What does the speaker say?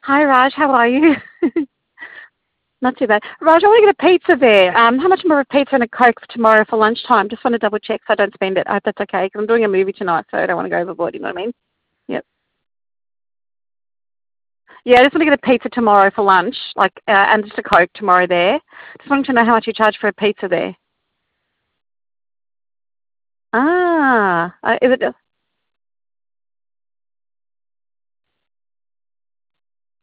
Hi, Raj. How are you? Not too bad. Raj, I want to get a pizza there. How much more of a pizza and a Coke for tomorrow for lunchtime? Just want to double check so I don't spend it. I hope that's okay because I'm doing a movie tonight, so I don't want to go overboard. You know what I mean? Yep. Yeah, I just want to get a pizza tomorrow for lunch, and just a Coke tomorrow there. Just wanting to know how much you charge for a pizza there. Is it?